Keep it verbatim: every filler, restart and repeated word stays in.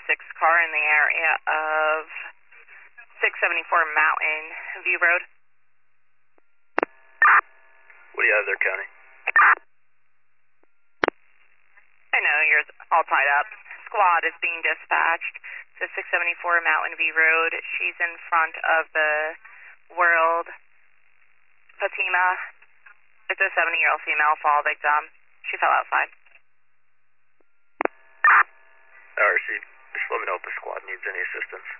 six car in the area of six seventy-four Mountain View Road. What do you have there, County? I know, you're all tied up. Squad is being dispatched to six seventy-four Mountain View Road. She's in front of the World Fatima. It's a seventy-year-old female fall victim. She fell outside. Alright, so just let me know if the squad needs any assistance.